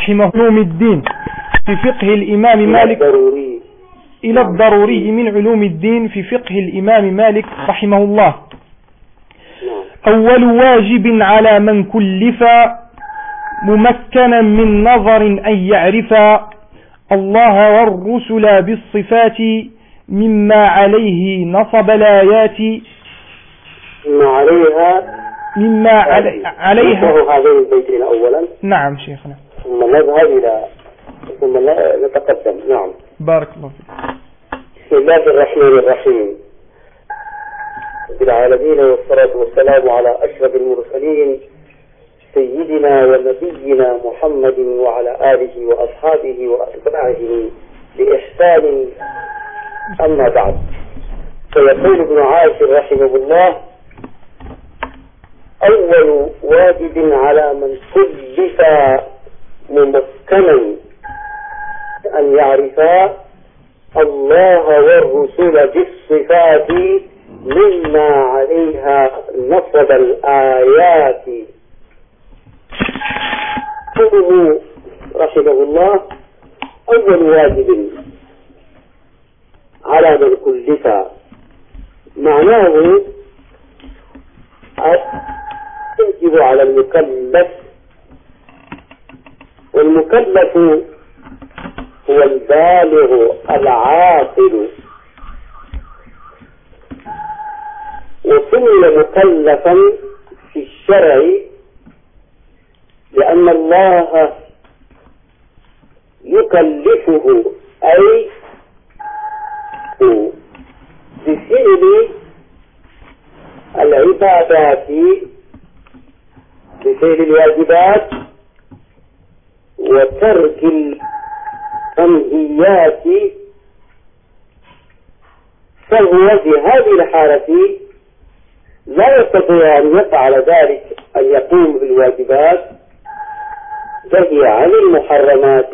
رحمه علوم الدين في فقه الإمام مالك إلى الضروري من علوم الدين في فقه الإمام مالك رحمه الله. أول واجب على من كلف ممكنا من نظر أن يعرف الله والرسل بالصفات مما عليه نصب الآيات مما عليها هذين البيتين أولا. نعم شيخنا. ثم نذهب ثم نتقدم. نعم. بارك الله فيك. بسم الله الرحمن الرحيم. رب العالمين والصلاة والسلام على أشرف المرسلين سيدنا ونبينا محمد وعلى آله وأصحابه وأتباعه بإحسان. أما بعد، فيقول ابن عاشر رحمه الله: أول واجب على من كلف ممكنا أن يعرف الله والرسل بالصفات مما عليها نصب الآيات. قوله رحمه الله: أول واجب على من كلف، معناه يجب على المكلف، والمكلف هو البالغ العاقل، وسمي مكلفا في الشرع لأن الله يكلفه أي بفعل العبادات، بفعل الواجبات وترك المنهيات، فهو في هذه الحالة لا يستطيع أن يفعل ذلك، أن يقوم بالواجبات وهي عن المحرمات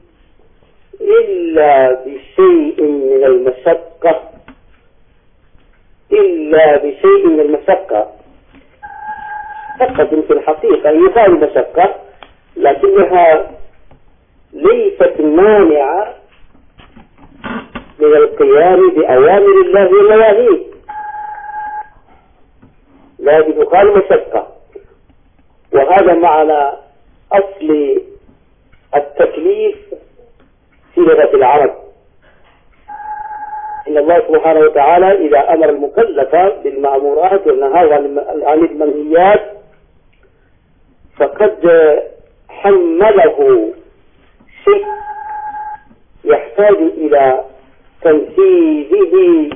إلا بشيء من المشقة، فقط في الحقيقة يفعل المشقة، لكنها ليست مانعة من القيام بأوامر الله ونواهيه، لا بدخال مشقة. وهذا معنى أصل التكليف في لغة العرب. إن الله سبحانه وتعالى إذا أمر المكلف بالمأمورات والنهى عن المنهيات فقد حمله شيء يحتاج إلى تنفيذه،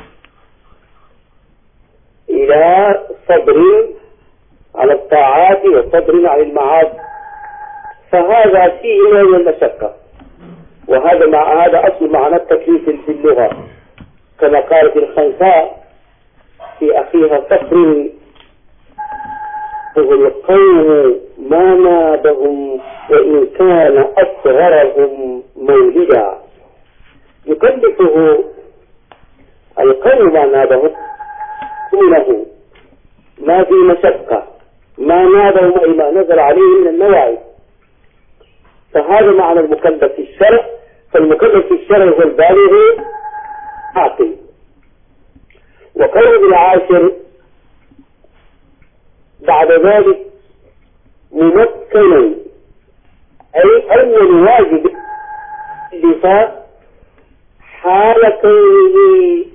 إلى صبر على الطاعات وصبر على المعاصي، فهذا فيه نوع من المشقة. هذا أصل معنى التكليف في اللغة، كما قالت الخنساء في أخيها صخر: القوم ما نابهم وإن كان أصغرهم مولدا. يكلفه القوم ما نابهم دونه، ما في مشقة، ما نابهم أي ما نزل عليهم من النواعي، فهذا معنى المكلف في الشرع. فالمكلف في الشرع هو البالغ عاقل. وقول ابن عاشر بعد ذلك: ممكنا، أي أول واجب لفاء حال كونه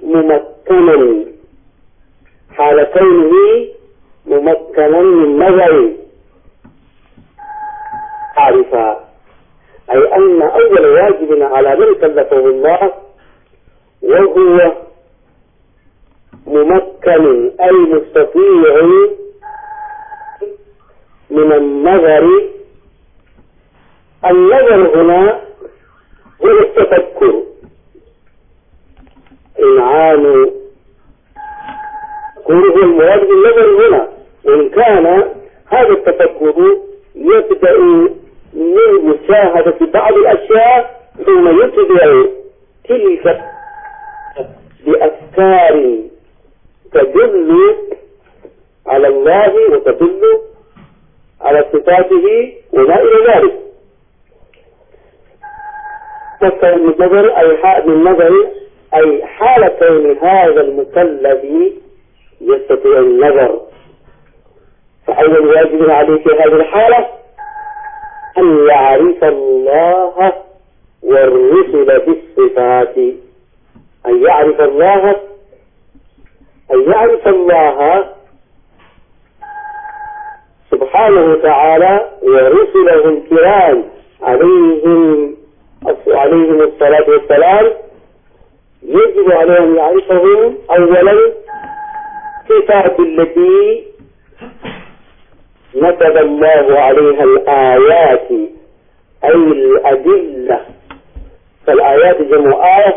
ممكنا من نظر عارفا، أي أن أول واجب على من كلفه الله وهو ممكن أي مستطيع من النظر. النظر هنا هو التفكر، إنعام هو المراد بالنظر هنا، وإن كان هذا التفكر يبدأ من مشاهدة بعض الأشياء ثم يتبع تلك بأفكار تدل على الله وتدل على صفاته وما إلى ذلك. من نظر أي حال كون هذا المكلف يستطيع النظر. فأول واجب عليه في هذه الحالة أن يعرف الله والرسل بالصفات، أن يعرف الله سبحانه وتعالى ورسله الكرام عليهم الصلاة والسلام. يجب عليه أن يعرفهم أولا صفات التي نسب الله عليها الآيات أي الأدلة، فالآيات جمع آية،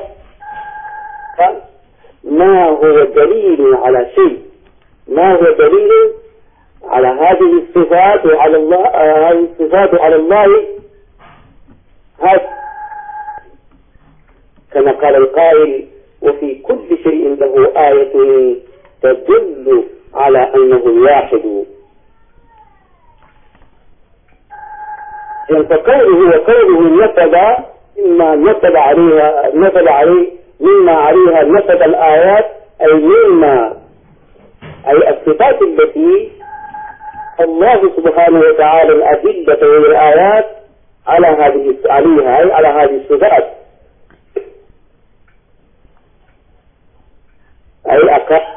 ما هو دليل على شيء، ما هو دليل على هذه الصفات وعلى الله، هذه الصفات على الله، كما قال القائل: وفي كل شيء له آية تدل على أنه الواحد. فقوله وقوله نسب مما نسب عليها نسب الآيات، أي الصفات التي الله سبحانه وتعالى الأدلة والآيات على هذه الصفات، أي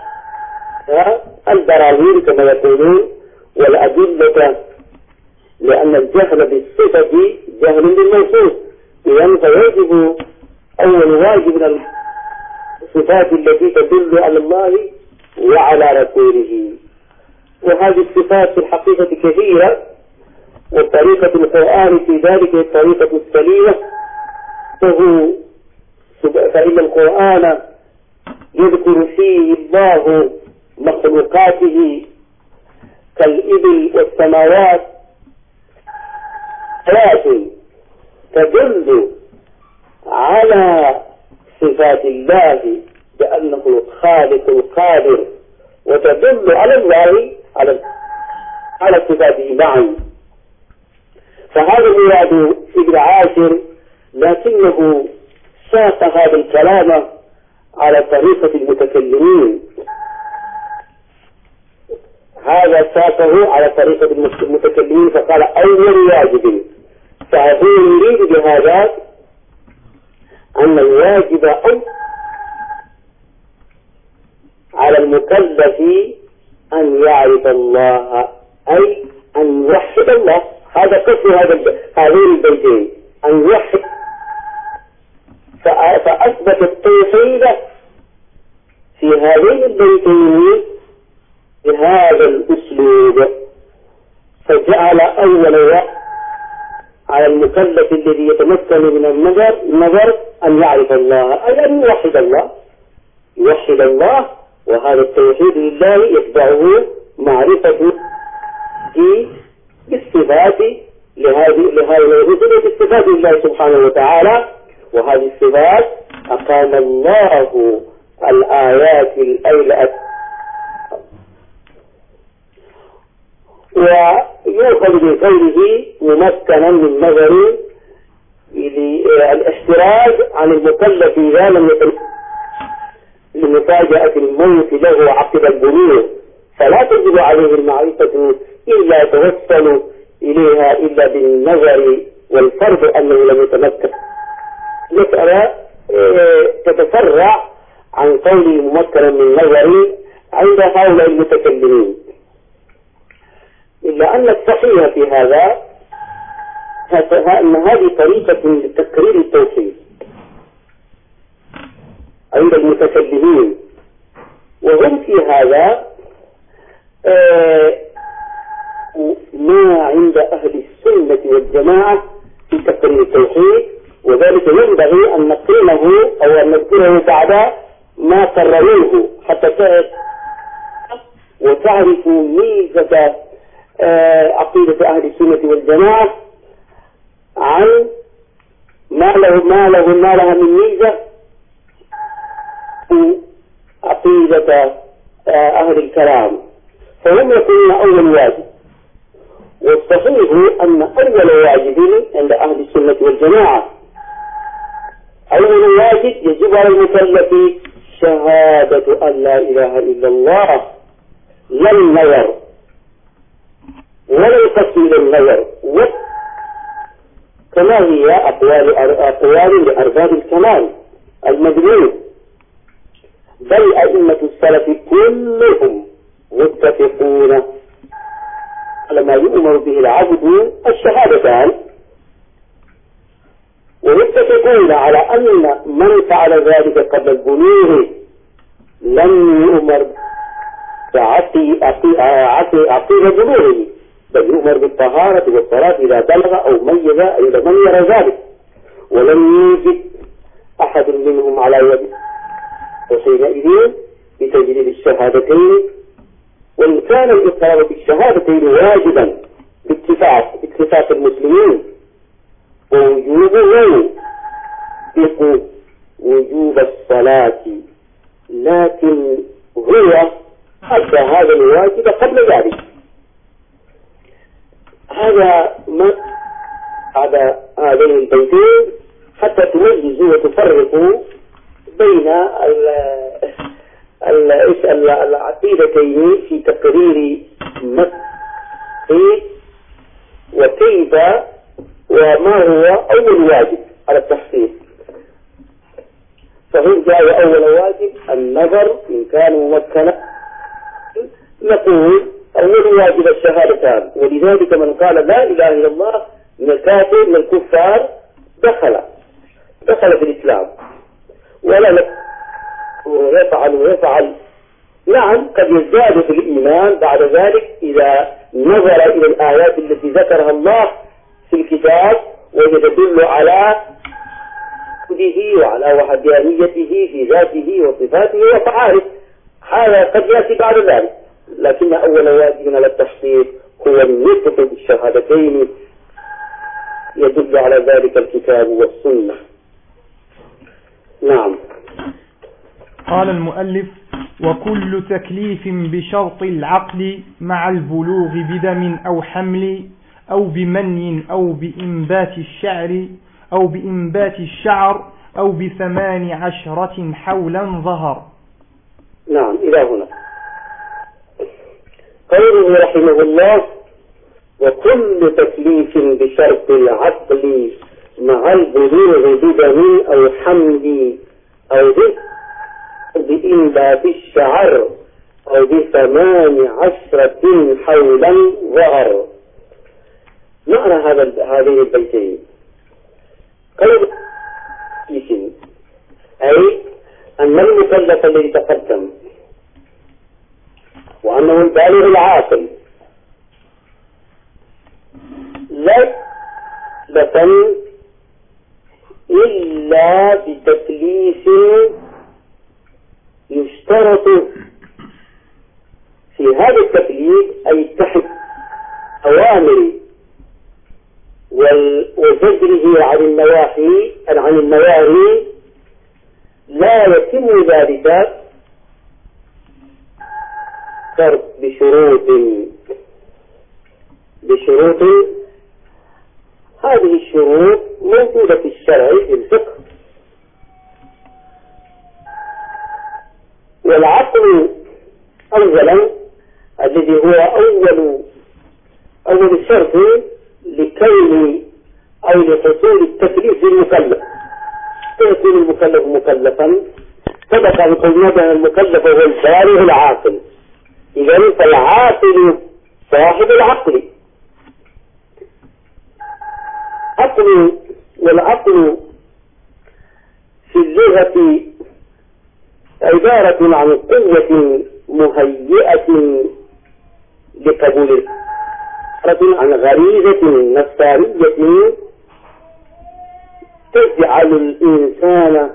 البراهين كما يقولون والأدلة، لأن الجهل بالصفة جهل بالموصوف، إذن فيجب أول واجب من الصفات التي تدل على الله وعلى رسوله. وهذه الصفات في الحقيقة كثيرة، وطريقة القرآن في ذلك الطريقة السليمة، فإن القرآن يذكر فيه الله مخلوقاته كالإبل والسماوات آيات تدل على صفات الله بأنه الخالق القادر، وتدل على الله على صفاته معا. فهذا مراد ابن عاشر، لكنه ساق هذا الكلام على طريقة المتكلمين، هذا ساقه على طريقة المتكلمين، فقال أول واجب. فهو يريد بهذا أن الواجب على المكلف أن يعرف الله، أي أن يوحد الله. هذا قصد هذين البيتين، أن يوحد. فأثبت التوحيد في هذين البيتين بهذا الأسلوب، فجعل أول وقت على المكلف الذي يتمكن من النظر أن يعرف الله، أي أن يوحد الله، وهذا التوحيد لله يتبعه معرفة بالصفات لهؤلاء الرسل بالصفات لله سبحانه وتعالى. وهذه الصفات أقام الله الآيات الأيلة، ويؤخذ من قوله ممكنا من نظر الاحتراز عن المكلف إذا لم يكن لمفاجأة الموت له عقب البلوغ، فلا تجب عليه المعرفة إلا يتوصل إليها إلا بالنظر، والفرض أنه لم يتمكن. مسألة تتفرع عن قوله ممكنا من نظر عند هؤلاء المتكلمين، إلا أن الصحيح في هذا أن هذه طريقة لتقرير التوحيد عند المتكلمين، وهم في هذا ما عند أهل السنة والجماعة في تقرير التوحيد، وذلك ينبغي أن نقرنه أو أن نذكره بعد ما قرروه حتى وتعرفوا ميزة عقيدة أهل السنة والجماعة عن ما لها من ميزة عقيدة أهل الكلام. فهم يقولون أول واجب، والصحيح أن أول واجب عند أهل السنة والجماعة الواجب يجب على المكلف شهادة أن لا إله إلا الله، لا النظر ولا القصد إلى النظر، كما هي أقوال لأرباب الكمال المدنون. بل أئمة السلف كلهم متفقون على ما يؤمر به العبد الشهادتان، ومتفقون على أن من فعل ذلك قبل البلوغ لم يؤمر عقيل بلوغه، بل يؤمر بالطهارة والصلاة إذا بلغ أو ميز إلى من يرى ذلك، ولم يوجد أحد منهم على يد وحينئذ بتجديد الشهادتين. وإن كان الإقرار بالشهادتين واجبا باتفاق المسلمين، ووجوبه يقول وجوب الصلاة، لكن هو أدى هذا الواجب قبل ذلك. هذا ما هذين البيتين حتى تميزوا وتفرقوا بين العقيدتين في تقرير وكيف وما هو أول واجب على التحقيق. فهم جاء أول واجب النظر إن كان ممكنا، نقول أول واجب الشهادتان، ولذلك من قال لا إله إلا الله من الكافر من الكفار دخل في الإسلام، ولا ويفعل نعم قد يزداد في الإيمان بعد ذلك إذا نظر إلى الآيات التي ذكرها الله في الكتاب ويدل على وجوده وعلى وحدانيته في ذاته وصفاته وفعاله، هذا قد يأتي بعد ذلك. لكن أول واجب على التحقيق هو النطق بالشهادتين، يدل على ذلك الكتاب والسنة. نعم. قال المؤلف: وكل تكليف بشرط العقل مع البلوغ بدم أو حمل أو بمني أو بإنبات الشعر أو ب18 حولا ظهر. نعم، إلى هنا قوله رحمه الله: وكل تكليف بشرط العقل مع البلوغ بدم أو حمل أو بإنبات الشعر أو ب18 حولا ظهر. معنى هذين البيتين قول أي أن المكلف الذي تقدم وأنه البالغ العاقل لا إلا بتكليف يشترط في هذا التكليف أي تحت أوامر وزجره عن النواهي لا يتم ذلك بشروط هذه الشروط موجودة في الشرع في الفقه. والعقل أولا الذي هو أول شرط لكون أو لحصول التكليف للمكلف، فيكون المكلف مكلفا. سبق أن قلنا بأن المكلف هو البالغ العاقل، إذن فالعاقل صاحب العقل. والعقل في اللغة عبارة عن قوة مهيئة لقبول، عن غريزة نفسانية تجعل الإنسان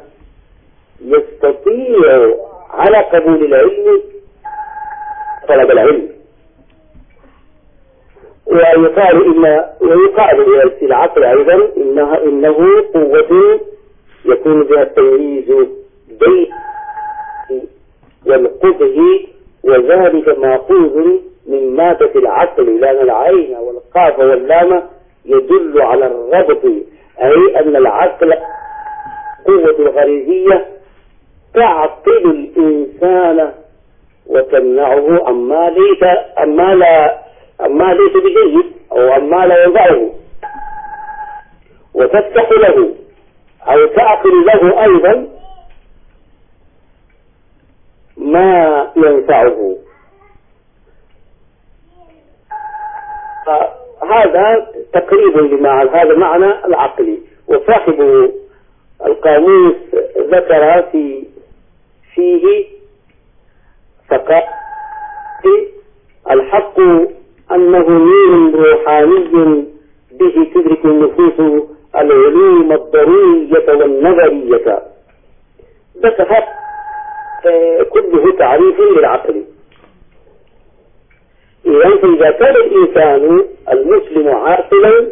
يستطيع على قبول العلم طلب العلم. ويقال في العقل أيضا إنه قوة يكون بها التمييز بين والقبه، وذلك مأخوذ من مادة العقل، لأن العين والقاف واللام يدل على الربط، أي أن العقل قوة الغريزية تعطل الإنسان وتمنعه عما ليس بجيد أو عما لا ينفعه، وتفتح له أو تعقل له أيضا ما ينفعه. هذا تقريب لما هذا معنى العقل. وصاحب القاموس ذكر فيه فقال الحق أنه نور روحاني به تدرك النفوس العلوم الضرورية والنظرية. ذكر كله تعريف للعقل. إذا كان الإنسان المسلم عاقلا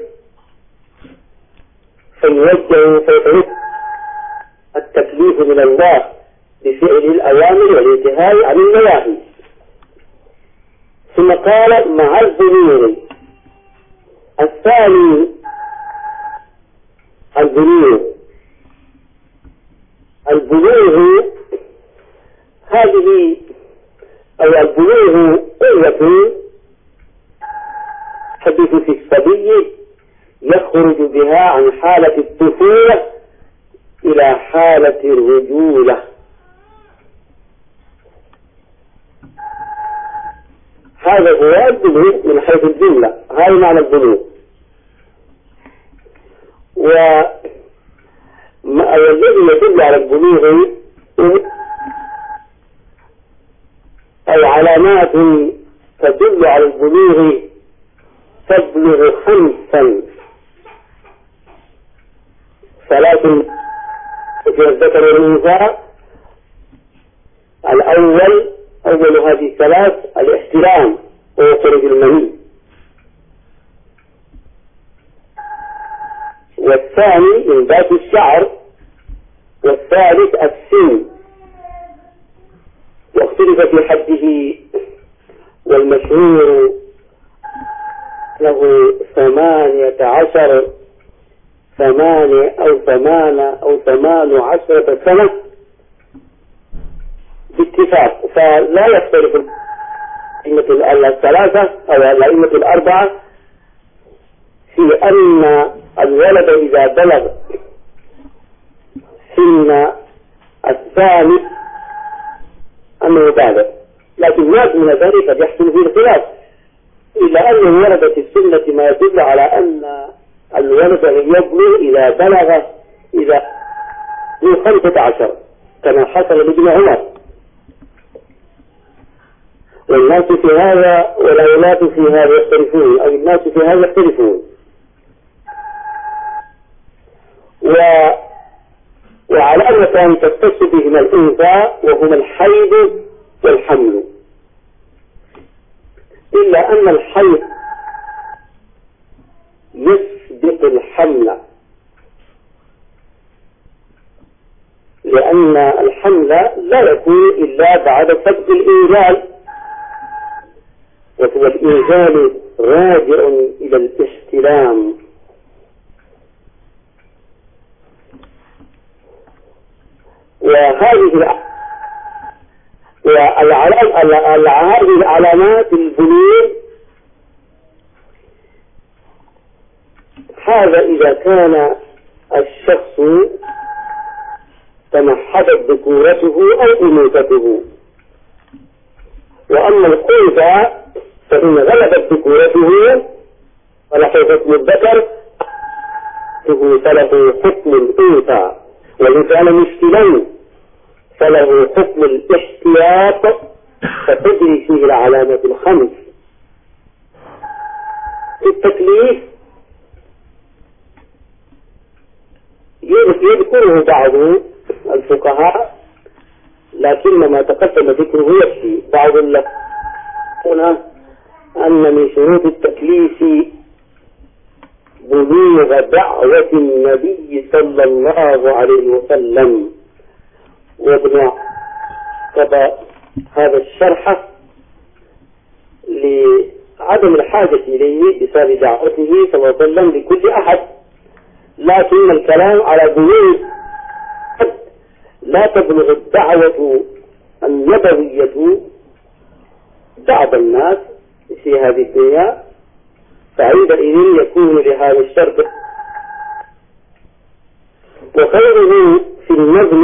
فيتوجه التكليف من الله بفعل الأوامر والانتهاء عن النواهي. ثم قال مع البلوغ. الثاني البلوغ هذه أو البلوغ قوة تحدث في الصبي يخرج بها عن حالة الطفولة إلى حالة الرجولة. هذا هو البلوغ من حيث الجملة. هذا معنى البلوغ. والذي يدل على البلوغ أو علامات تدل على البلوغ تبلغ 5 ثلاث في الذكر والأنثى. أول هذه الثلاث الاحتلام وخروج المني، والثاني إنبات الشعر، والثالث السن. واختلف في حده، والمشهور له 18 أو 18 سنة باتفاق. فلا يختلف الأئمة الثلاثة أو الأئمة الأربعة في أن الولد إذا بلغ سن الثاني أنه بالغ، لكن ما من ذلك قد يحصل فيه الخلاف، إلا أنه ورد في السنة ما يدل على أن الولد يبلغ إذا بلغ 15 كما حصل لابن عمر. والناس في هذا والأولاد في هذا يختلفون، أو الناس في هذا يختلفون. وعلامتان تختص بهما الأنثى وهما الحيض والحمل، إلا أن الحيض يسبق الحمل، لأن الحمل لا يكون إلا بعد سبق الإنزال، وهو الإنزال راجع إلى الاستلام. وهذه العلامات البلوغ هذا إذا كان الشخص تمحضت ذكورته أو أنوثته. وأما الأنثى فإن غلبت ذكورته فله حكم الذكر فله حكم الأنثى، وإن كان مشكلا فله حكم الاحتياط فتجري فيه العلامات الخمس. التكليف يذكره بعض الفقهاء، لكن ما تقدم ذكره يكفي. بعض هنا أن من شروط التكليف بلوغ دعوة النبي صلى الله عليه وسلم. وابن قضى هذا الشرح لعدم الحاجة إليه بسبب دعوته صلى الله عليه وسلم لكل أحد، لكن الكلام على بلوغ لا تبلغ الدعوة النبوية بعض الناس في هذه الدنيا، فعندئذ يكون لهذا الشرط. وخيره في النظم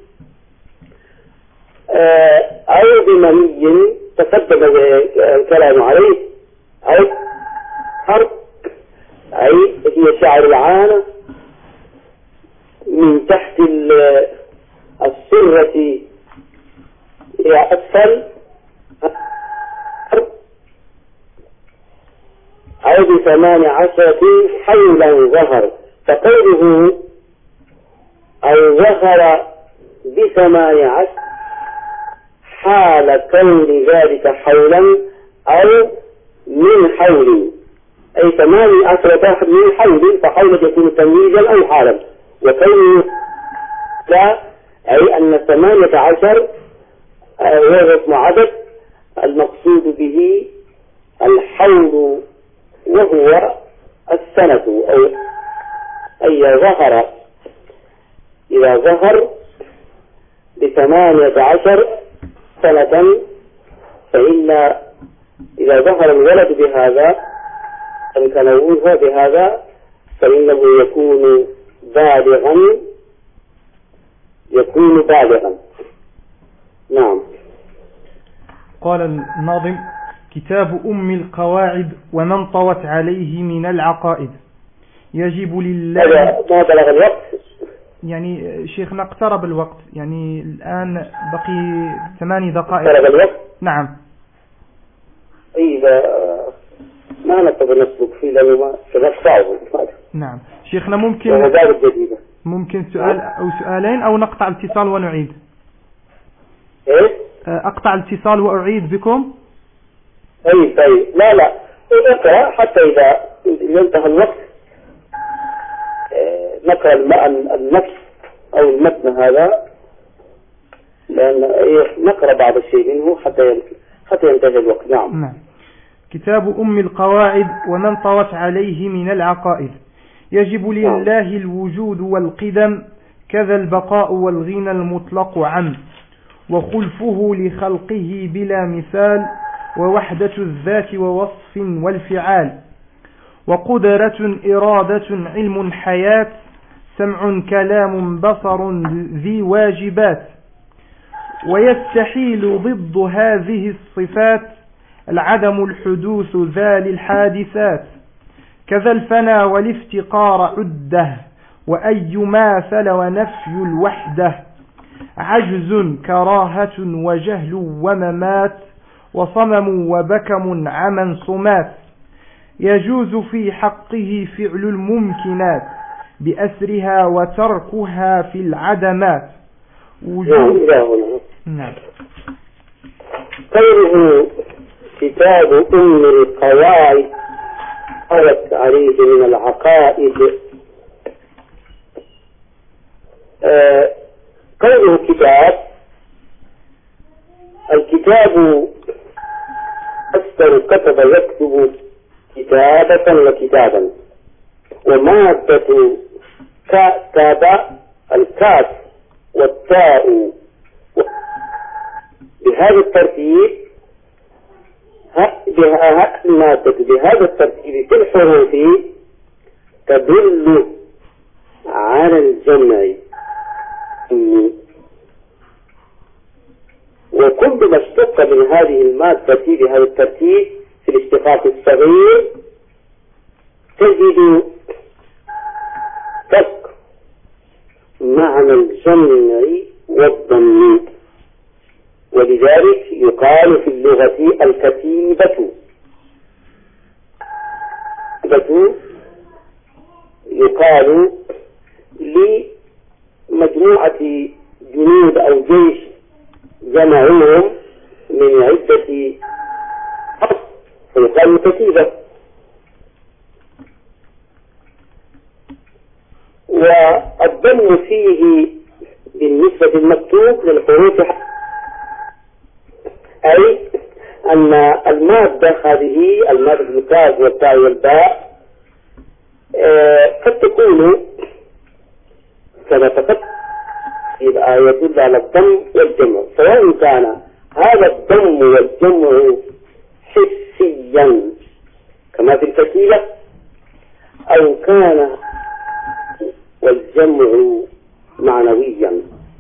أو بمني تقدم الكلام عليه، أو حرف، أي هي شعر العانة من تحت السرة إلى أسفل، أو ب18 حولا ظهر. فقوله أو ظهر ب18 حال كون ذلك حولا أو من حول، أي 18 من حول، فحول يكون تمييزا أو حالا. وكونه لا، أي أن 18 هو اسم عدد المقصود به الحول وهو السنة، أو أي ظهر، إذا ظهر ب18 سنة، فإن إذا ظهر الولد بهذا الكنوه بهذا فإنه يكون بالغا. نعم. قال الناظم: كتاب أم القواعد ومن طوت عليه من العقائد يجب لله. ما بلغ الوقت؟ يعني شيخنا اقترب الوقت، يعني الآن بقي 8 دقائق. اقترب الوقت؟ نعم. إذا ما نقدر نسلك فيه لأنه ما سنقطعه. نعم شيخنا، ممكن سؤال أو سؤالين أو نقطع الاتصال ونعيد. إيه؟ أقطع الاتصال وأعيد بكم. طيب لا اقرأ حتى إذا انتهى الوقت نقرأ النفس أو المتن هذا، لأن نقرأ بعض الشيء منه حتى ينتهي الوقت. نعم. كتاب أم القواعد ومن طوت عليه من العقائد يجب لله الوجود والقدم، كذا البقاء والغنى المطلق عم، وخلفه لخلقه بلا مثال، ووحدة الذات ووصف والفعال، وقدرة إرادة علم حياة، سمع كلام بصر ذي واجبات، ويستحيل ضد هذه الصفات العدم الحدوث ذا للحادثات، كذا الفنا والافتقار عده، وأي ماثل ونفي الوحدة، عجز كراهة وجهل وممات، وصمم وبكم عمى صمات، يجوز في حقه فعل الممكنات بأسرها وتركها في العدمات. نعم. قوله كتاب أم القواعد قالت عليه من العقائد، قوله الكتاب أكثر كتب يكتب كتابة وكتابا، ومادة كتب الكاف والتاء بهذا الترتيب، المادة بهذا الترتيب في الحروف تدل على الجمع، وكل ما اشتق من هذه المادة بهذا الترتيب في الاشتقاق الصغير تجد تك معنى الجمع والضم، ولذلك يقال في اللغة الكتيبة. يقال لمجموعة جنود أو جيش جمعوهم من عدة أصل فيقال كتيبة. والضم فيه بالنسبة للمكتوب للحروف، أي أن المادة هذه المادة الكاف والتاء والباء قد تكون كما تقدم يدل على الضم والجمع، سواء كان هذا الضم والجمع حسيا كما في الفكيلة، أو كان والجمع معنويا،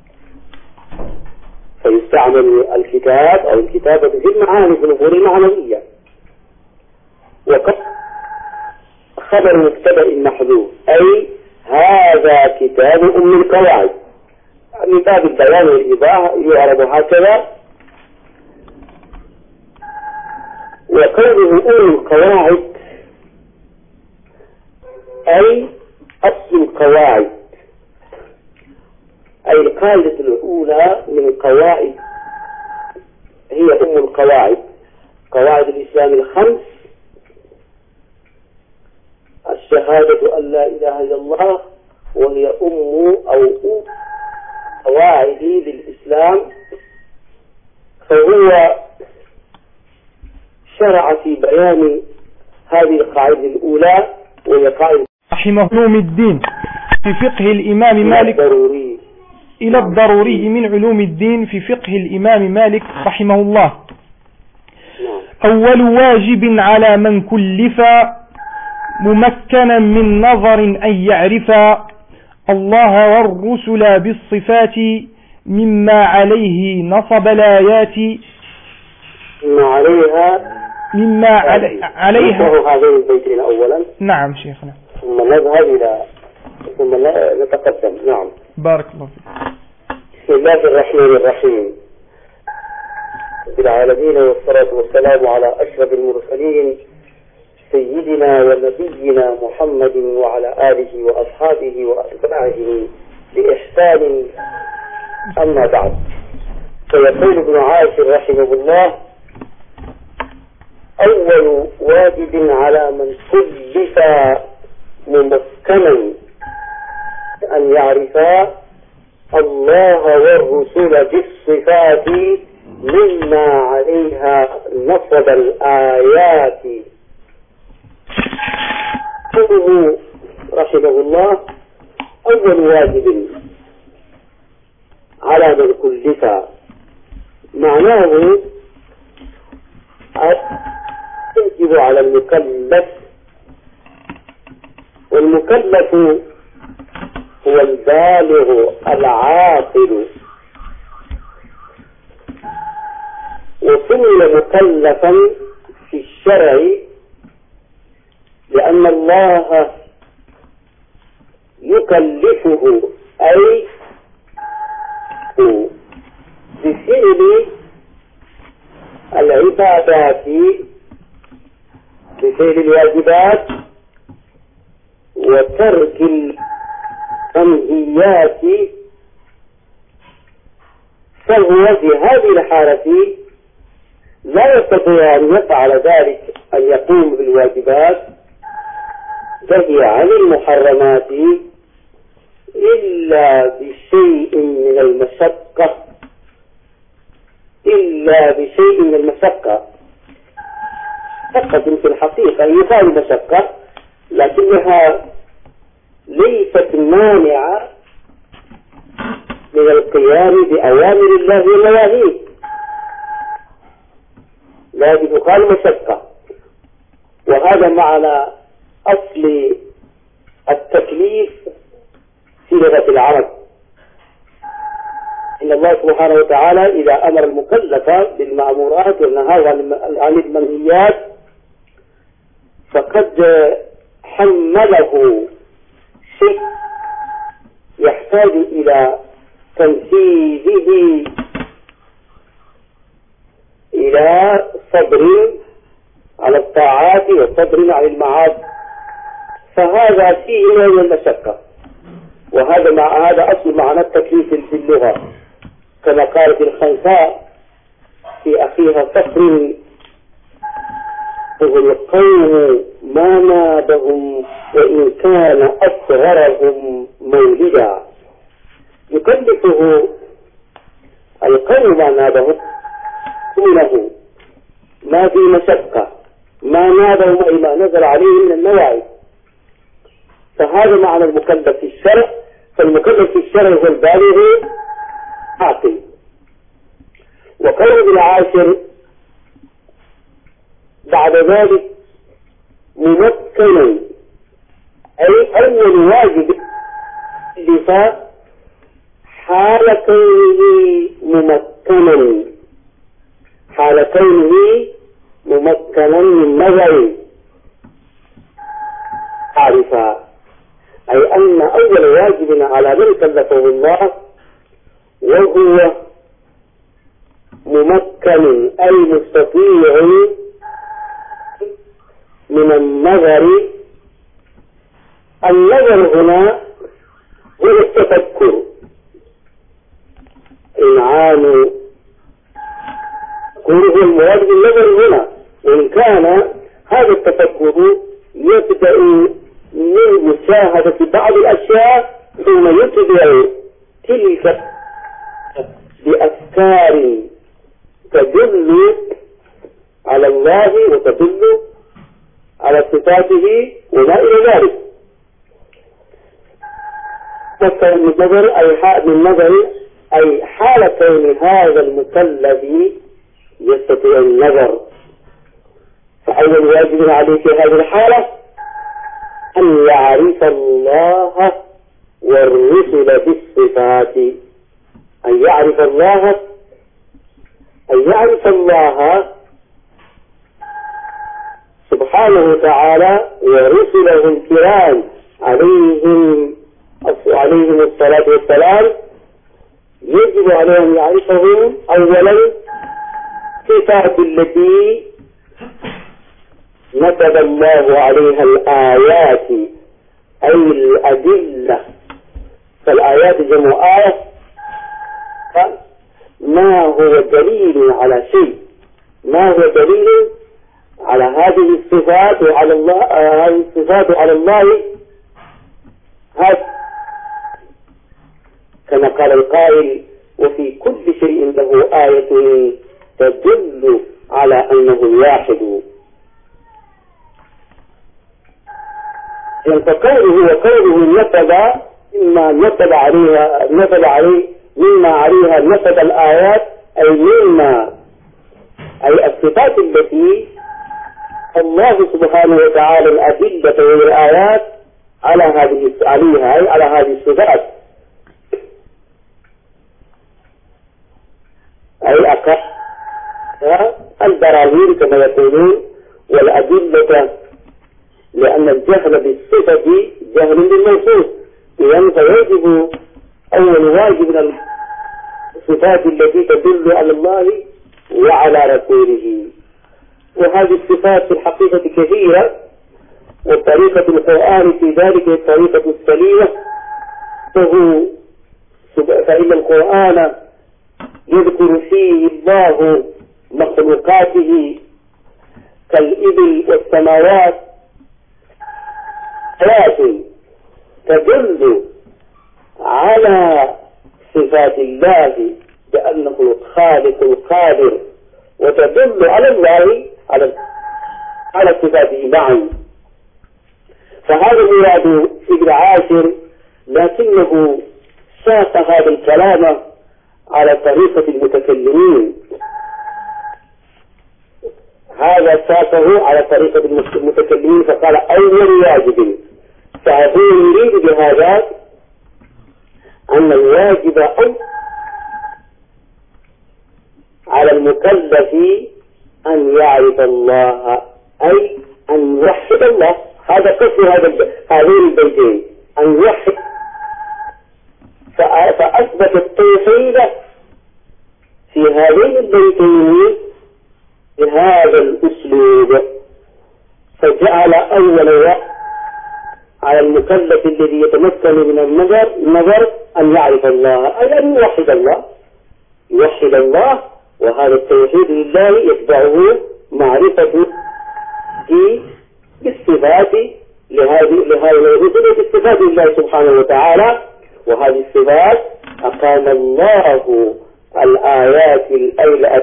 فيستعمل الكتاب أو الكتابة في المعاني في الأمور المعنوية. وقد خبر مبتدأ محذوف، أي هذا كتاب أم القواعد، من باب البيان والإيضاح يعرض هكذا. وقوله أم القواعد أي أصل القواعد، أي القاعدة الأولى من القواعد هي أم القواعد، قواعد الإسلام الخمس: الشهادة أن لا إله إلا الله، وهي أم قواعد للإسلام. فهو شرع في بيان هذه القاعدة الأولى، وهي قاعدة رحمه علوم الدين في فقه الإمام مالك إلى الضروري من علوم الدين في فقه الإمام مالك رحمه الله. أول واجب على من كلف ممكنا من نظر أن يعرف الله والرسل بالصفات مما عليه نصب الآيات مما عليها هذين البيتين أولا. نعم شيخنا، ثم نذهب ثم نتقدم. نعم، بارك الله فيك. بسم الله الرحمن الرحيم، رب العالمين، والصلاة والسلام على أشرف المرسلين سيدنا ونبينا محمد وعلى آله وأصحابه وأتباعه بإحسان. أما بعد، فيقول ابن عاشر رحمه الله: أول واجب على من كلف ممكنا أن يعرف الله والرسل بالصفات مما عليها نصب الآيات. قوله رحمه الله: أول واجب على من كلف، معناه يجب على المكلف، والمكلف هو البالغ العاقل، وسمي مكلفا في الشرع لأن الله يكلفه، أي بفعل العبادات، بفعل الواجبات وترك المنهيات. فهو في هذه الحالة لا يستطيع أن يفعل ذلك، أن يقوم بالواجبات تنهي عن المحرمات إلا بشيء من المشقة، فقط في الحقيقة يقال مشقة، لكنها ليست مانعة من القيام بأوامر الله ونواهيه، لكن يقال مشقة. وهذا معنى أصل التكليف في لغة العرب. إن الله سبحانه وتعالى إذا أمر المكلف بالمأمورات والنهى عن المنهيات فقد حمله شيء يحتاج إلى تنفيذه، إلى صبر على الطاعات وصبر على المعاصي، فهذا فيه نوع من المشقة. وهذا أصل معنى التكليف في اللغة، كما قالت الخنساء في أخيها صخر: القوم ما نابهم وإن كان أصغرهم مولدا. يكلفه القوم ما نابهم دونه، ما في مشقة، ما نابهم أي ما نزل عليه من النواعي. فهذا معنى المكلف في الشرع. فالمكلف في الشرع هو البالغ عاقل. وقول بالعاشر بعد ذلك ممكنا، أي أول واجب لفاء حال كونه ممكنا، حال كونه ممكنا من نظر عارفا، أي أن أول واجب على من كلفه الله وهو ممكن أي مستطيع من النظر. النظر هنا هو التفكر، إنعام كله المراد بالنظر هنا، وإن كان هذا التفكر يبدأ من مشاهدة بعض الأشياء ثم يتبع تلك بأفكار تدل على الله وتدل على صفاته وما إلى ذلك. فكر النظر أي حال كون هذا المكلف يستطيع النظر. فأول واجب عليه في هذه الحالة أن يعرف الله والرسل بالصفات، أن يعرف الله سبحانه وتعالى ورسله الكرام عليهم الصلاة والسلام. يجب عليهم أن يعرفهم أولا صفات التي نتب الله عليها الآيات أي الأدلة، فالآيات جمع آية، ما هو دليل على شيء، ما هو دليل على هذه الصفات وعلى الله، هذه الصفات على الله. كما قال القائل وفي كل شيء له آية تدل على أنه واحد. فقوله وقوله نسب مما نسب عليها نسب الآيات، أي الصفات التي الله سبحانه وتعالى الأدلة والآيات على هذه الصفات، أي البراهين كما يقولون والأدلة، لأن الجهل بالصفة جهل بالموصوف، إذن فيجب أول واجب من الصفات التي تدل على الله وعلى رسوله. وهذه الصفات في الحقيقة كثيرة، وطريقة القرآن في ذلك الطريقة السليمة، فإن القرآن يذكر فيه الله مخلوقاته كالإبل والسماوات آيات تدل على صفات الله بأنه الخالق القادر، وتدل على الله على صفاته معا. فهذا مراد ابن عاشر، لكنه ساق هذا الكلام على طريقة المتكلمين، هذا ساقه على طريقة المتكلمين، فقال أول واجب. فهو يريد بهذا أن الواجب على المكلف أن يعرف الله، أي أن يوحد الله. هذا قصد هذين البيتين، أن يوحد، فأثبت التوحيد في هذين البيتين بهذا الأسلوب، فجعل أول على المكلف الذي يتمكن من النظر أن يعرف الله، أي أن يوحد الله، وهذا التوحيد لله يتبعه معرفة بالصفات لهذه الرسل بالصفات لله سبحانه وتعالى. وهذه الصفات أقام الله الآيات الأيلة،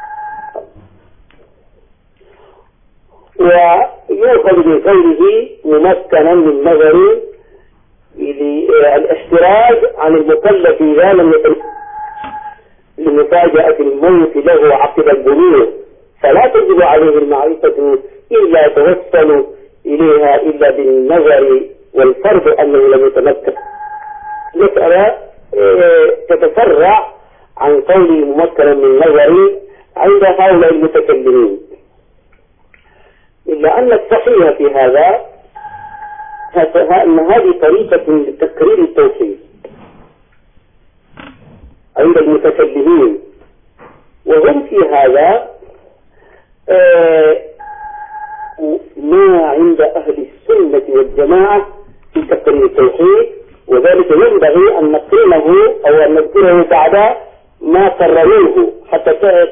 ويؤخذ من قوله ممكنا من نظر الاحتراز عن المكلف إذا لم يكن مفاجأة الموت له عقب البلوغ، فلا تجب عليه المعرفة إلا توصل إليها إلا بالنظر، والفرض أنه لم يتمكن. مسألة تتفرع عن قول ممكنا من نظري عند هؤلاء المتكلمين، إلا أن الصحيح في هذا أن هذه طريقة لتكرير التوحيد عند المتكلمين، وهم في هذا ما عند أهل السنة والجماعة في تكرير التوحيد، وذلك ينبغي أن نقرنه أو أن نذكره بعد ما قرروه حتى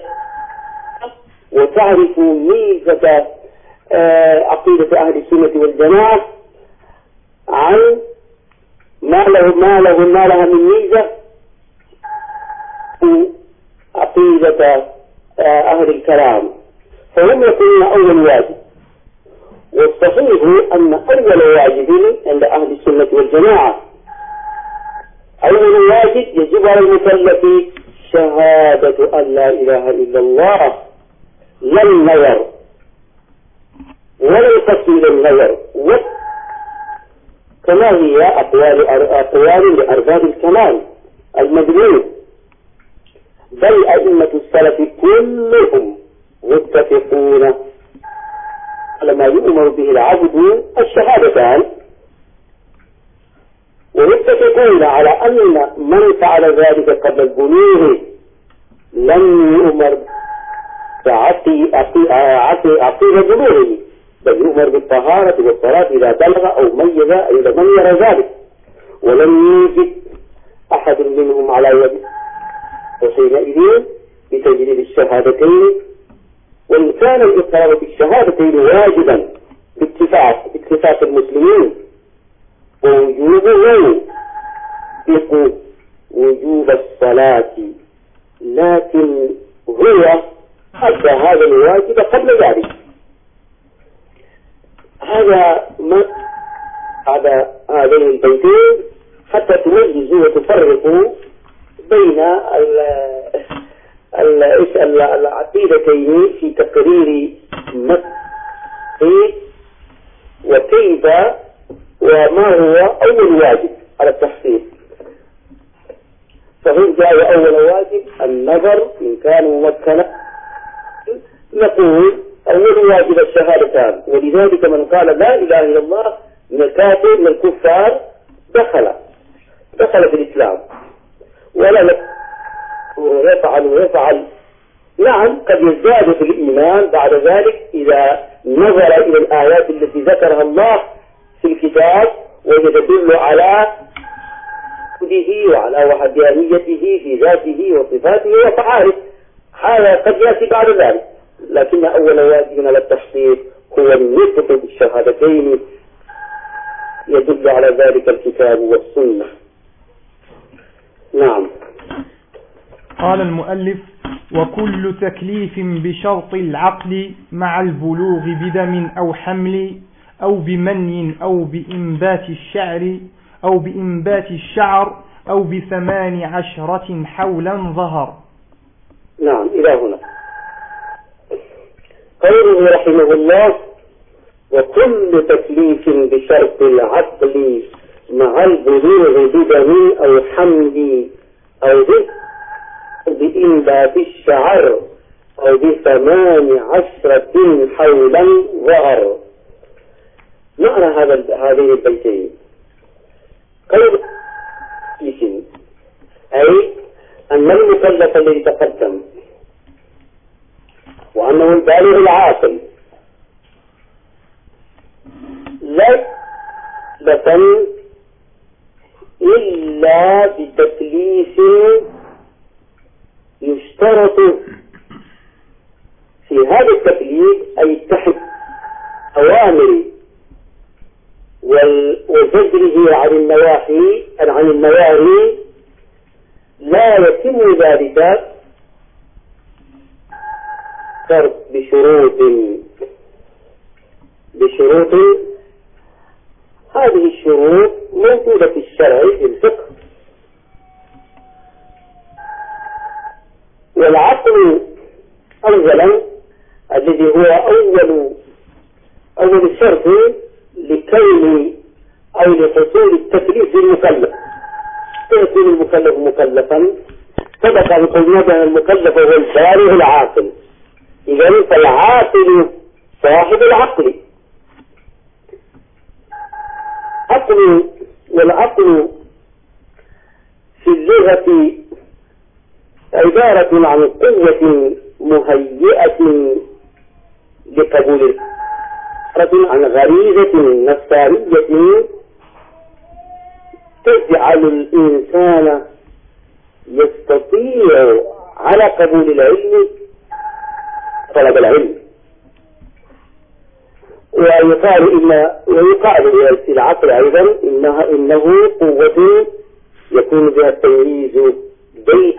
وتعرفوا ميزة عقيدة أهل السنة والجماعة عن ما لها من ميزة عقيدة أهل الكلام. فهم يقولون أول واجب، والصحيح أن أول واجب عند أهل السنة والجماعة أول واجب يجب على المكلف شهادة أن لا إله إلا الله، لا النظر ولا القصد إلى النظر، كما هي أقوال لأرباب الكمال المدلول، بل أئمة السلف كلهم متفقون على ما يؤمر به العبد الشهادتان، ومتفقون على أن من فعل ذلك قبل البلوغ لم يؤمر عقيد بلوغه، بل يؤمر بالطهارة والصلاة إذا بلغ أو ميز إذا من يرى ذلك، ولم يوجد أحد منهم على يده، وحينئذ بتجديد الشهادتين. وإن كان الإقرار بالشهادتين واجبا باتفاق المسلمين، ووجوبه يقول وجوب الصلاة، لكن هو أدى هذا الواجب قبل ذلك. هذا ما على هذين البيتين حتى تميزوا وتفرقوا بين العقيدتين في تقرير النفس، وكيف وما هو أول واجب على التحقيق. فهم جاء أول واجب النظر إن كان ممكنا، نقول أول واجب الشهادتان، ولذلك من قال لا إله إلا الله من الكافر من الكفار دخل في الإسلام، ولا يفعل نعم قد يزداد في الإيمان بعد ذلك إذا نظر إلى الآيات التي ذكرها الله في الكتاب ويدل على وجوده وعلى وحدانيته في ذاته وصفاته وفعاله، هذا قد يأتي بعد ذلك. لكن أول واجب على التحقيق هو النطق بالشهادتين، يدل على ذلك الكتاب والسنة. نعم. قال المؤلف: وكل تكليف بشرط العقل مع البلوغ بدم أو حمل أو بمني أو بإنبات الشعر أو ب18 حولا ظهر. نعم، إلى هنا قوله رحمه الله: وكل تكليف بشرط العقل مع البلوغ بدم أو حمل أو بإنبات الشعر أو ب18 حولا ظهر. معنى هذين البيتين قول أي أن المكلف الذي تقدم وأنه البالغ العاقل لا يكلف إلا بتكليف يشترط في هذا التكليف أي تحت أوامر وزجره عن النواهي لا يتم ذلك بشروط هذه الشروط موجودة في الشرع في الفقه، أولا الذي هو أول شرط لكون أو لحصول التكليف للمكلف. يكون المكلف مكلفا سبق أن قلنا بأن المكلف هو البالغ العاقل، إذن فالعاقل صاحب العقل. والعقل في اللغة عبارة عن قوة مهيئة لقبول عن غريزة نفسانية تجعل الإنسان يستطيع على قبول العلم طلب العلم. ويقال في العقل أيضا إنه قوة يكون بها التمييز بين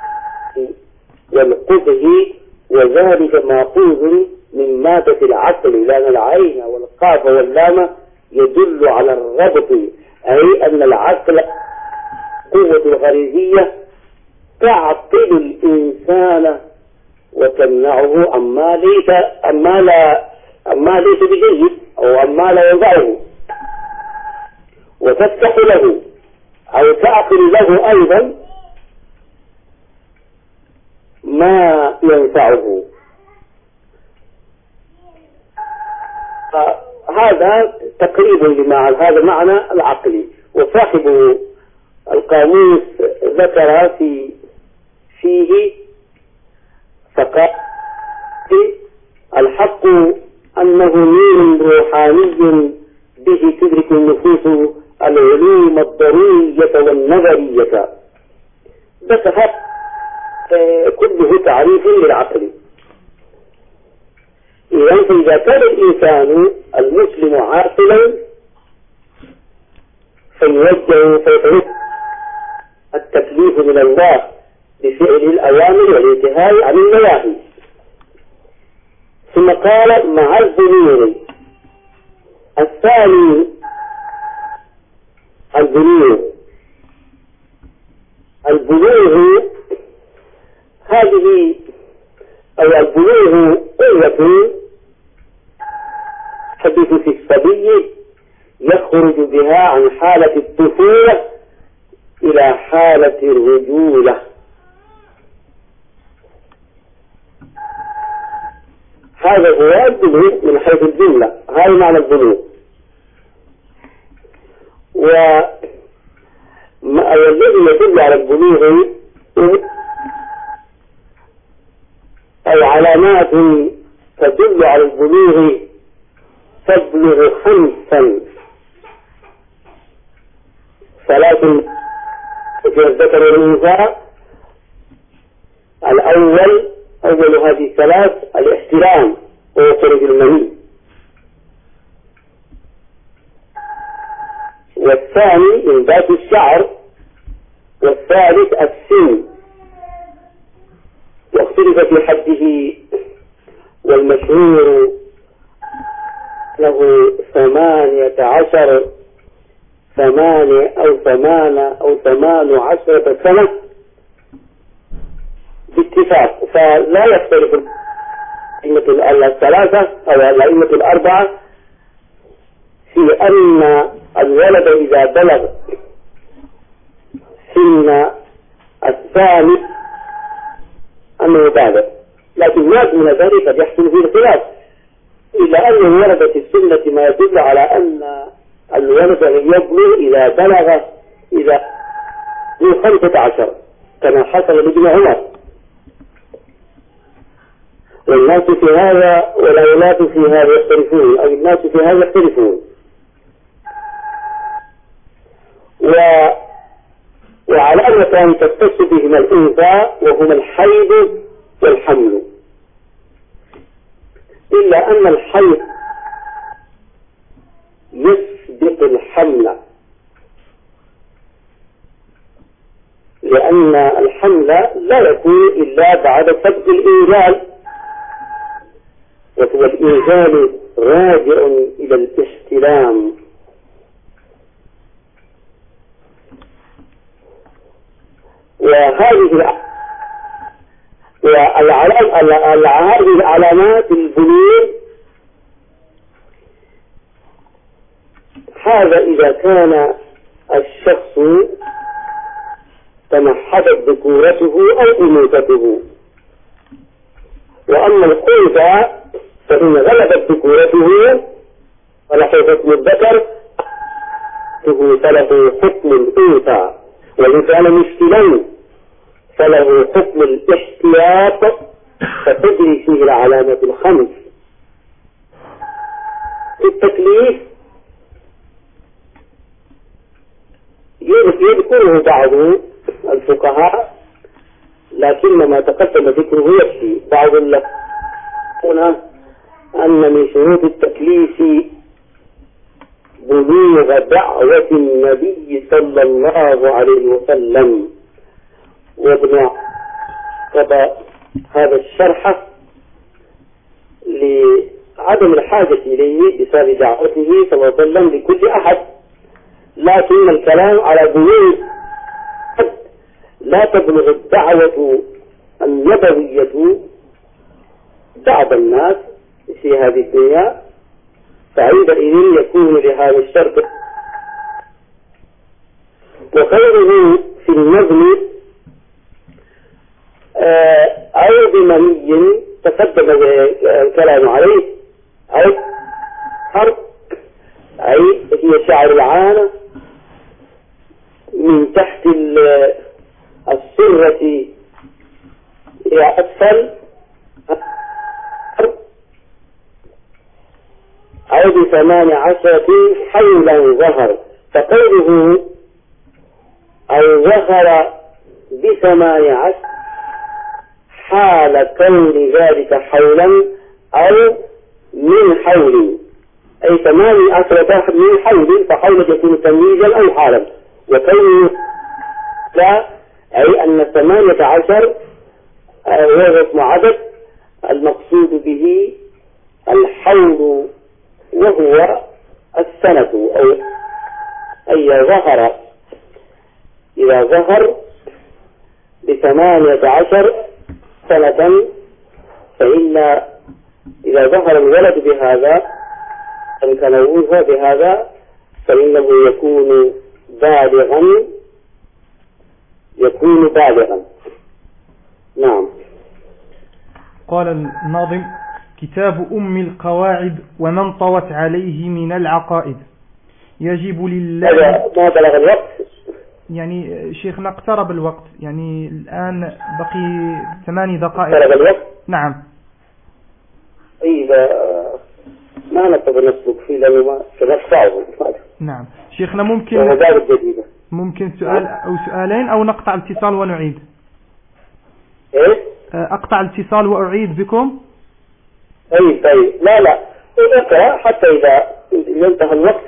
والقبه، وذلك مأخوذ من مادة العقل، لأن العين والقاف واللام يدل على الربط، أي أن العقل قوة الغريزية تعقل الإنسان وتمنعه أما ليس بجيد أو أما لا ينفعه، وتفتح له أو تعقل له أيضا ما ينفعه. هذا تقريب هذا معنى العقل. وصاحب القاموس ذكر فيه فقال الحق أنه نور روحاني به تدرك النفوس العلوم الضرورية والنظرية. ذكر كله تعريف للعقل. إذا كان الإنسان المسلم عاقلا فيترك التكليف من الله بفعل الأوامر والانتهاء عن النواهي. ثم قال مع البلوغ. الثاني البلوغ هذه أو البلوغ قوة تحدث في الصبي يخرج بها عن حالة الطفولة إلى حالة الرجولة. هذا هو البلوغ من حيث الجملة، هذا معنى البلوغ. والذي يدل على البلوغ أو علامات تدل على البلوغ تبلغ 5 ثلاث في الذكر والأنثى. أول هذه الثلاث الاحتلام وخروج المني، والثاني إنبات الشعر، والثالث السن. واختلف في حده، والمشهور له 18 أو 18 سنة باتفاق. فلا يختلف الأئمة الثلاثة أو الأئمة الأربعة في أن الولد إذا بلغ سن الثاني أنه بالغ، لكن ما دون ذلك قد يحصل فيه الخلاف، إلا أنه ورد في السنة ما يدل على أن الولد يبلغ إذا بلغ 15 كما حصل لابن عمر. والناس في هذا والأولاد في هذا يختلفون، أو الناس في هذا يختلفون. وعلامتان تختص بهما الأنثى وهما الحيض والحمل، إلا أن الحيض يسبق الحمل، لأن الحمل لا يكون إلا بعد سبق الإنزال، وهو الإنزال راجع إلى الاحتلام. هذه علامات البلوغ هذا إذا كان الشخص تمحضت ذكورته أو أنوثته. وأما الأنثى فإن غلبت ذكورته فله حكم الذكر فله حكم الأنثى، وإن كان مشكلا فله حكم الاحتياط فتجري فيه العلامة الخمس. التكليف يذكره بعض الفقهاء لكن ما تقدم ذكره يكفي. بعض هنا أن من شروط التكليف بلوغ دعوة النبي صلى الله عليه وسلم، وابن قضى هذا الشرح لعدم الحاجة إليه بسبب دعوته صلى الله عليه وسلم لكل أحد، لكن الكلام على بلوغ لا تبلغ الدعوة النبوية بعض الناس في هذه الدنيا، فعندئذ يكون لهذا الشرط. وخيره في النظم أو بمني تقدم الكلام عليه أو حرف، أي هي شعر العانة من تحت السرة إلى أسفل أو ب18 حولا ظهر. فقوله أو ظهر ب18 حال كون ذلك حولا أو من حول، أي 18 من حول، فحول يكون تمييزا أو حالا. وكونه لا أي أن 18 هو اسم عدد المقصود به الحول وهو السنة، أو أي ظهر إذا ظهر ب18 سنة، فإن إذا ظهر الولد بهذا تنويه بهذا فإنه يكون بالغا. نعم. قال الناظم: كتاب أم القواعد ومن طوت عليه من العقائد يجب لله. ما بلغ الوقت؟ يعني شيخنا اقترب الوقت، يعني الآن بقي 8 دقائق. اقترب الوقت؟ نعم. إذا ما نقدر نسلك فيه لأنه ما سنقطعه. نعم شيخنا، ممكن سؤال أو سؤالين أو نقطع الاتصال ونعيد. إيه؟ أقطع الاتصال وأعيد بكم. طيب لا نقرأ حتى إذا ينتهي الوقت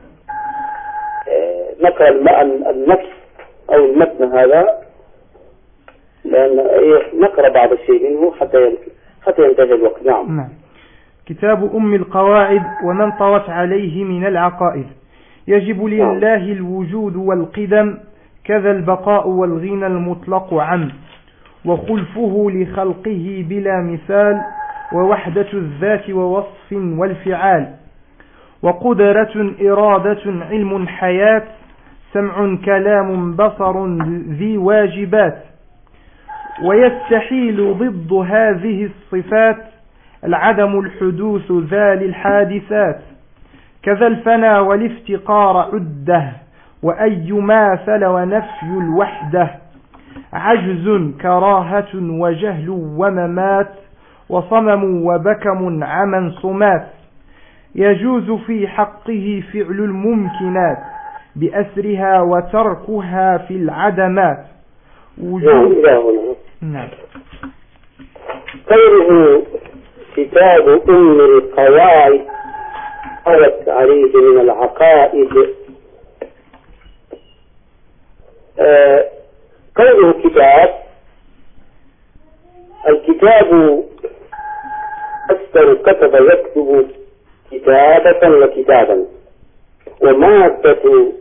نقرأ النص أو المتن هذا، لأن نقرأ بعض الشيء منه حتى ينتهي الوقت. نعم. كتاب أم القواعد ومن طوت عليه من العقائد يجب لله الوجود والقدم، كذا البقاء والغنى المطلق عن، وخلفه لخلقه بلا مثال، ووحدة الذات ووصف والفعال، وقدرة إرادة علم حياة، سمع كلام بصر ذي واجبات، ويستحيل ضد هذه الصفات العدم الحدوث ذا للحادثات، كذا الفنا والافتقار عده، وأي ماثل ونفي الوحدة، عجز كراهة وجهل وممات، وصمم وبكم عمن صمات، يجوز في حقه فعل الممكنات بأسرها وتركها في العدمات. نعم. قوله كتاب أم القواعد قالت عليه من العقائد، قوله الكتاب أكثر كتب يكتب كتابة وكتابا، ومادة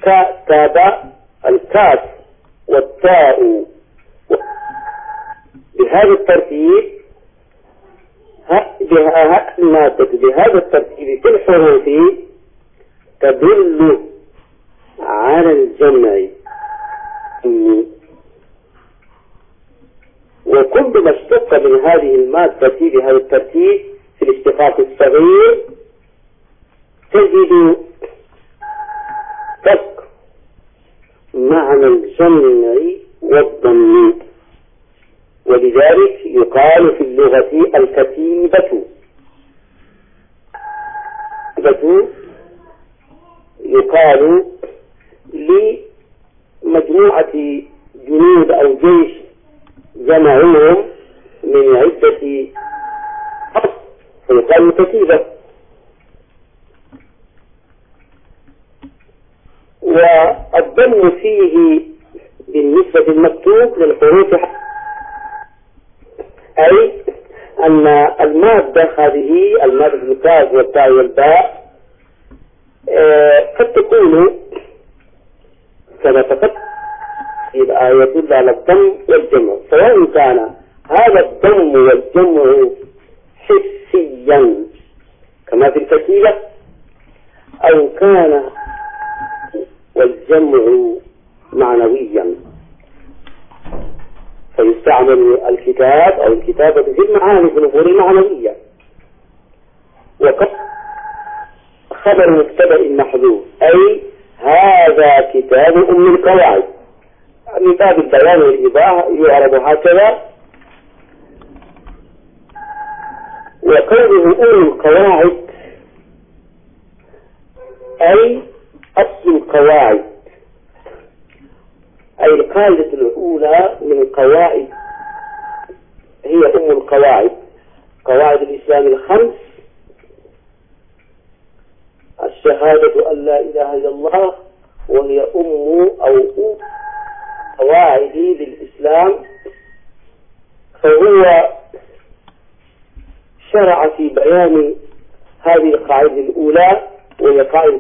كتب الكاف والتاء بهذا الترتيب المادة بهذا الترتيب في الحروف تدل على الجمع، وكل ما اشتق من هذه المادة بهذا الترتيب في الاشتقاق الصغير تجد تك معنى الجمع والضم، ولذلك يقال في اللغة الكتيبة. يقال لمجموعة جنود أو جيش جمعوهم من عدة حرف فيقال كتيبة. والضم فيه بالنسبة للمكتوب للحروف، أي أن المادة هذه المادة الكاف والتاء والباء قد تكون كما تقدم يبقى يدل على الضم والجمع، سواء كان هذا الضم والجمع حسيا كما في الكتيبة أو كان والجمع معنويا، فيستعمل الكتاب أو الكتابة في المعاني في الأمور المعنوية. وقد خبر مبتدأ محذوف، أي هذا كتاب أم القواعد، من باب البيان والإيضاح يعرب هكذا. وقوله أم القواعد أي أصل القواعد، أي القاعدة الأولى من القواعد هي أم القواعد، قواعد الإسلام الخمس: الشهادة أن لا إله إلا الله، وهي أم قواعد للإسلام. فهو شرع في بيان هذه القاعدة الأولى، وهي قاعدة